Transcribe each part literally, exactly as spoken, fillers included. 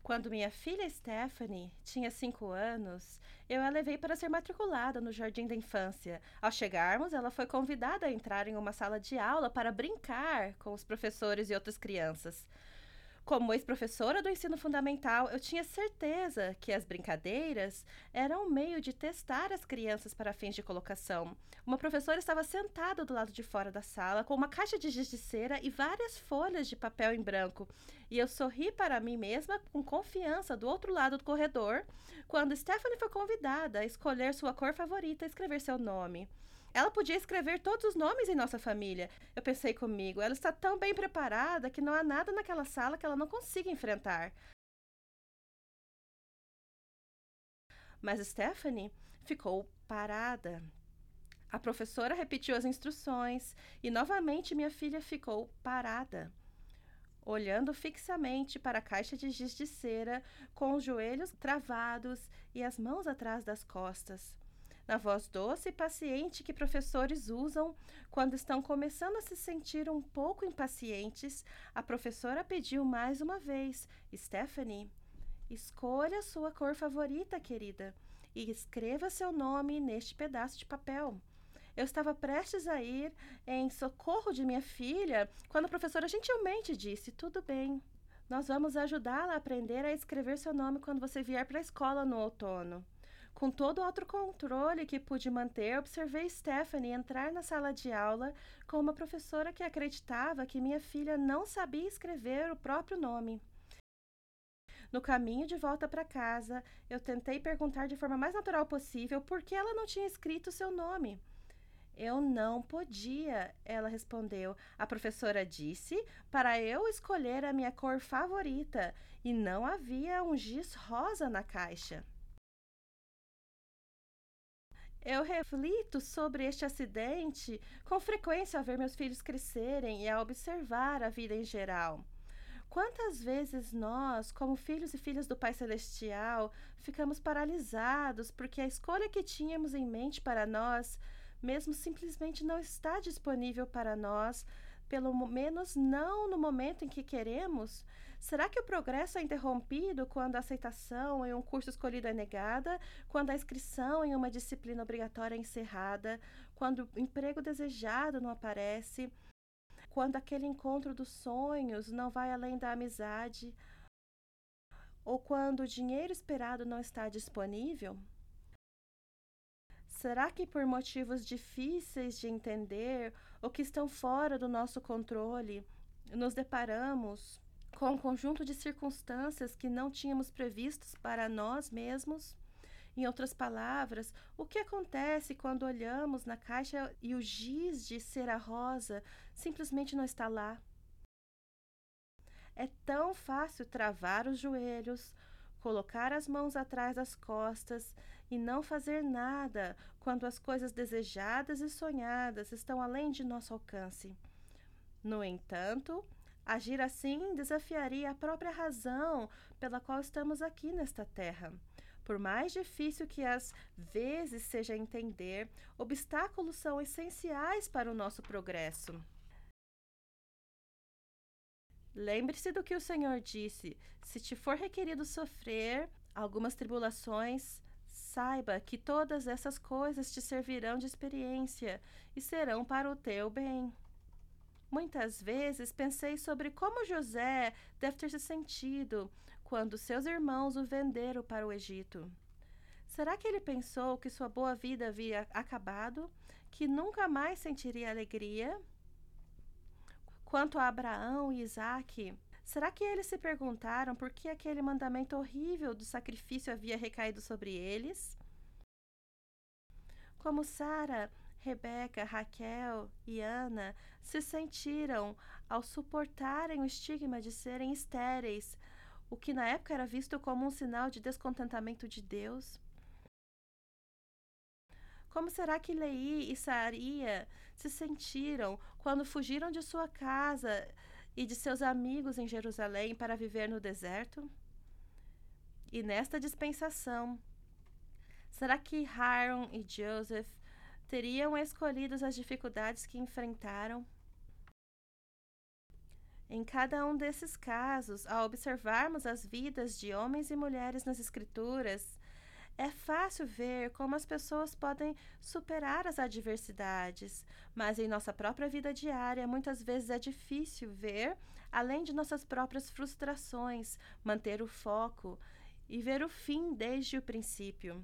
Quando minha filha Stephanie tinha cinco anos, eu a levei para ser matriculada no jardim da infância. Ao chegarmos, ela foi convidada a entrar em uma sala de aula para brincar com os professores e outras crianças. Como ex-professora do ensino fundamental, eu tinha certeza que as brincadeiras eram um meio de testar as crianças para fins de colocação. Uma professora estava sentada do lado de fora da sala com uma caixa de giz de cera e várias folhas de papel em branco. E eu sorri para mim mesma com confiança do outro lado do corredor, quando Stephanie foi convidada a escolher sua cor favorita e escrever seu nome. Ela podia escrever todos os nomes em nossa família. Eu pensei comigo, ela está tão bem preparada que não há nada naquela sala que ela não consiga enfrentar. Mas Stephanie ficou parada. A professora repetiu as instruções e novamente minha filha ficou parada, olhando fixamente para a caixa de giz de cera, com os joelhos travados e as mãos atrás das costas. Na voz doce e paciente que professores usam quando estão começando a se sentir um pouco impacientes, a professora pediu mais uma vez: Stephanie, escolha sua cor favorita, querida, e escreva seu nome neste pedaço de papel. Eu estava prestes a ir em socorro de minha filha quando a professora gentilmente disse: Tudo bem, nós vamos ajudá-la a aprender a escrever seu nome quando você vier para a escola no outono. Com todo o autocontrole que pude manter, observei Stephanie entrar na sala de aula com uma professora que acreditava que minha filha não sabia escrever o próprio nome. No caminho de volta para casa, eu tentei perguntar de forma mais natural possível por que ela não tinha escrito seu nome. Eu não podia, ela respondeu. A professora disse para eu escolher a minha cor favorita e não havia um giz rosa na caixa. Eu reflito sobre este acidente com frequência ao ver meus filhos crescerem e a observar a vida em geral. Quantas vezes nós, como filhos e filhas do Pai Celestial, ficamos paralisados porque a escolha que tínhamos em mente para nós, mesmo simplesmente não está disponível para nós, pelo menos não no momento em que queremos? Será que o progresso é interrompido quando a aceitação em um curso escolhido é negada, quando a inscrição em uma disciplina obrigatória é encerrada, quando o emprego desejado não aparece, quando aquele encontro dos sonhos não vai além da amizade, ou quando o dinheiro esperado não está disponível? Será que por motivos difíceis de entender ou que estão fora do nosso controle, nos deparamos com um conjunto de circunstâncias que não tínhamos previstos para nós mesmos? Em outras palavras, o que acontece quando olhamos na caixa e o giz de cera rosa simplesmente não está lá? É tão fácil travar os joelhos, colocar as mãos atrás das costas e não fazer nada quando as coisas desejadas e sonhadas estão além de nosso alcance. No entanto, agir assim desafiaria a própria razão pela qual estamos aqui nesta terra. Por mais difícil que às vezes seja entender, obstáculos são essenciais para o nosso progresso. Lembre-se do que o Senhor disse: se te for requerido sofrer algumas tribulações, saiba que todas essas coisas te servirão de experiência e serão para o teu bem. Muitas vezes pensei sobre como José deve ter se sentido quando seus irmãos o venderam para o Egito. Será que ele pensou que sua boa vida havia acabado, que nunca mais sentiria alegria? Quanto a Abraão e Isaque, será que eles se perguntaram por que aquele mandamento horrível do sacrifício havia recaído sobre eles? Como Sara, Rebeca, Raquel e Ana se sentiram ao suportarem o estigma de serem estéreis, o que na época era visto como um sinal de descontentamento de Deus? Como será que Leí e Saria se sentiram quando fugiram de sua casa e de seus amigos em Jerusalém para viver no deserto? E nesta dispensação, será que Haron e Joseph teriam escolhido as dificuldades que enfrentaram? Em cada um desses casos, ao observarmos as vidas de homens e mulheres nas Escrituras, é fácil ver como as pessoas podem superar as adversidades, mas em nossa própria vida diária, muitas vezes é difícil ver, além de nossas próprias frustrações, manter o foco e ver o fim desde o princípio.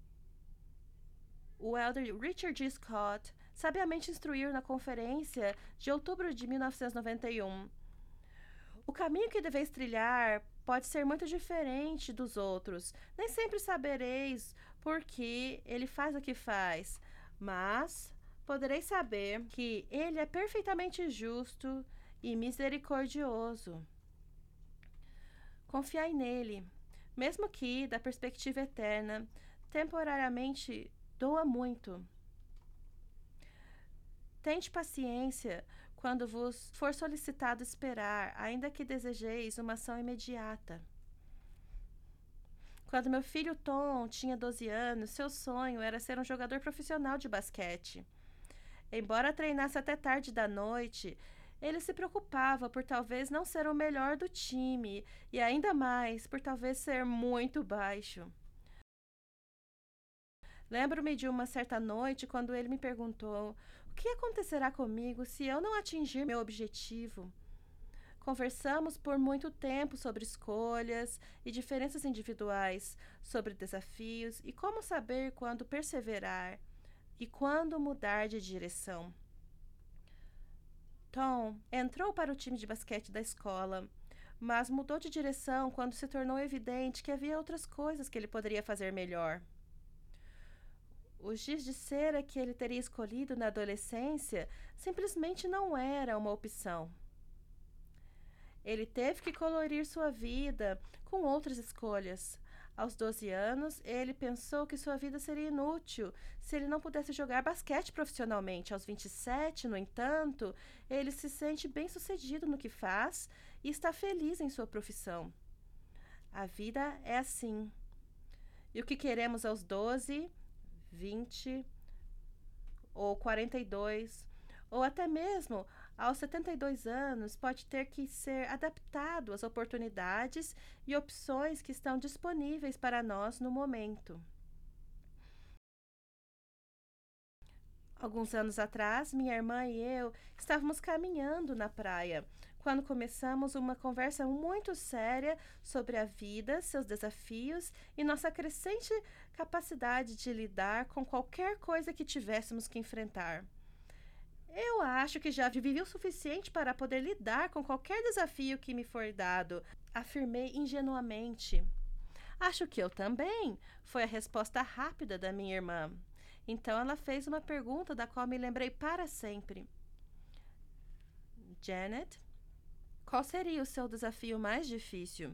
O elder Richard G. Scott sabiamente instruiu na conferência de outubro de mil novecentos e noventa e um. O caminho que deveis trilhar pode ser muito diferente dos outros. Nem sempre sabereis por que ele faz o que faz, mas podereis saber que ele é perfeitamente justo e misericordioso. Confiai nele, mesmo que, da perspectiva eterna, temporariamente doa muito. Tente paciência quando vos for solicitado esperar, ainda que desejeis uma ação imediata. Quando meu filho Tom tinha doze anos, seu sonho era ser um jogador profissional de basquete. Embora treinasse até tarde da noite, ele se preocupava por talvez não ser o melhor do time e ainda mais por talvez ser muito baixo. Lembro-me de uma certa noite quando ele me perguntou: o que acontecerá comigo se eu não atingir meu objetivo? Conversamos por muito tempo sobre escolhas e diferenças individuais, sobre desafios e como saber quando perseverar e quando mudar de direção. Tom entrou para o time de basquete da escola, mas mudou de direção quando se tornou evidente que havia outras coisas que ele poderia fazer melhor. O giz de cera que ele teria escolhido na adolescência simplesmente não era uma opção. Ele teve que colorir sua vida com outras escolhas. Aos doze anos, ele pensou que sua vida seria inútil se ele não pudesse jogar basquete profissionalmente. Aos vinte e sete, no entanto, ele se sente bem-sucedido no que faz e está feliz em sua profissão. A vida é assim. E o que queremos aos doze, vinte ou quarenta e dois, ou até mesmo aos setenta e dois anos, pode ter que ser adaptado às oportunidades e opções que estão disponíveis para nós no momento. Alguns anos atrás, minha irmã e eu estávamos caminhando na praia, quando começamos uma conversa muito séria sobre a vida, seus desafios e nossa crescente capacidade de lidar com qualquer coisa que tivéssemos que enfrentar. Eu acho que já vivi o suficiente para poder lidar com qualquer desafio que me for dado, afirmei ingenuamente. Acho que eu também, foi a resposta rápida da minha irmã. Então ela fez uma pergunta da qual me lembrei para sempre. Janet, qual seria o seu desafio mais difícil?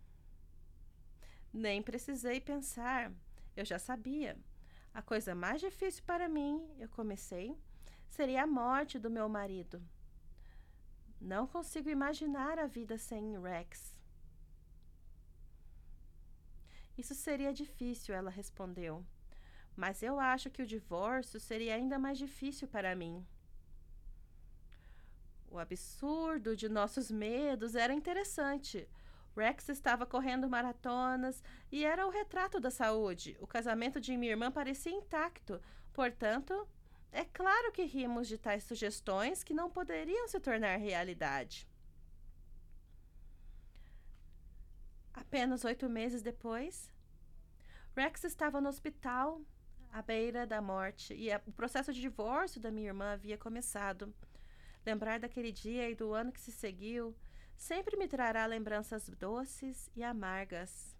Nem precisei pensar, eu já sabia. A coisa mais difícil para mim, eu comecei, seria a morte do meu marido. Não consigo imaginar a vida sem Rex. Isso seria difícil, ela respondeu. Mas eu acho que o divórcio seria ainda mais difícil para mim. O absurdo de nossos medos era interessante. Rex estava correndo maratonas e era o retrato da saúde. O casamento de minha irmã parecia intacto. Portanto, é claro que rimos de tais sugestões que não poderiam se tornar realidade. Apenas oito meses depois, Rex estava no hospital, à beira da morte, e o processo de divórcio da minha irmã havia começado. Lembrar daquele dia e do ano que se seguiu sempre me trará lembranças doces e amargas.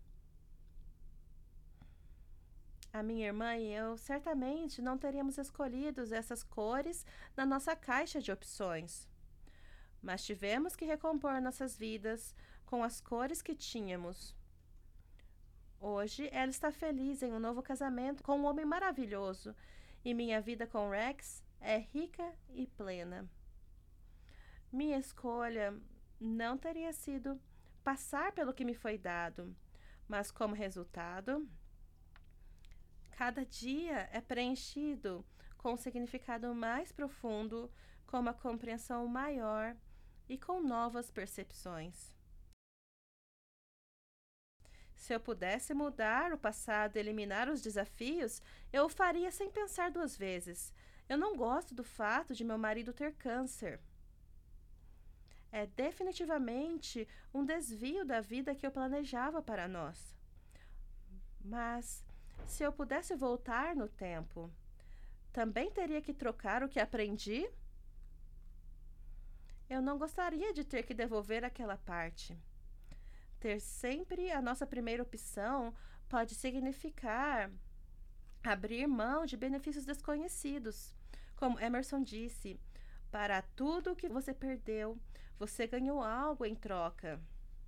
A minha irmã e eu certamente não teríamos escolhido essas cores na nossa caixa de opções. Mas tivemos que recompor nossas vidas com as cores que tínhamos. Hoje ela está feliz em um novo casamento com um homem maravilhoso e minha vida com Rex é rica e plena. Minha escolha não teria sido passar pelo que me foi dado, mas como resultado, cada dia é preenchido com um significado mais profundo, com uma compreensão maior e com novas percepções. Se eu pudesse mudar o passado e eliminar os desafios, eu o faria sem pensar duas vezes. Eu não gosto do fato de meu marido ter câncer. É definitivamente um desvio da vida que eu planejava para nós. Mas, se eu pudesse voltar no tempo, também teria que trocar o que aprendi? Eu não gostaria de ter que devolver aquela parte. Ter sempre a nossa primeira opção pode significar abrir mão de benefícios desconhecidos. Como Emerson disse, para tudo que você perdeu, você ganhou algo em troca.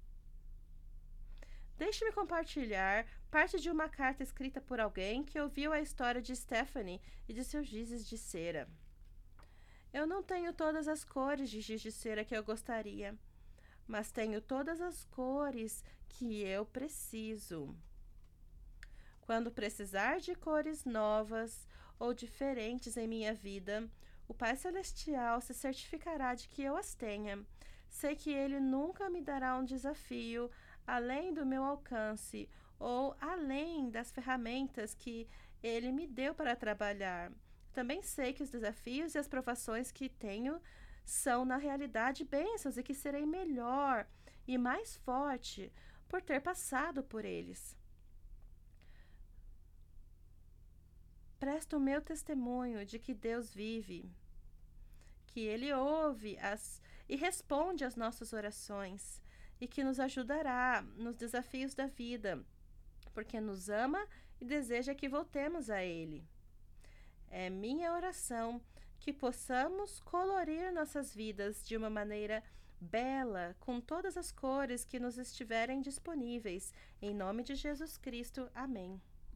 Deixe-me compartilhar parte de uma carta escrita por alguém que ouviu a história de Stephanie e de seus gizes de cera. Eu não tenho todas as cores de giz de cera que eu gostaria, mas tenho todas as cores que eu preciso. Quando precisar de cores novas ou diferentes em minha vida, o Pai Celestial se certificará de que eu as tenha. Sei que Ele nunca me dará um desafio além do meu alcance ou além das ferramentas que Ele me deu para trabalhar. Também sei que os desafios e as provações que tenho são, na realidade, bênçãos e que serei melhor e mais forte por ter passado por eles. Presto o meu testemunho de que Deus vive, que Ele ouve as, e responde às nossas orações e que nos ajudará nos desafios da vida, porque nos ama e deseja que voltemos a Ele. É minha oração que possamos colorir nossas vidas de uma maneira bela, com todas as cores que nos estiverem disponíveis. Em nome de Jesus Cristo. Amém.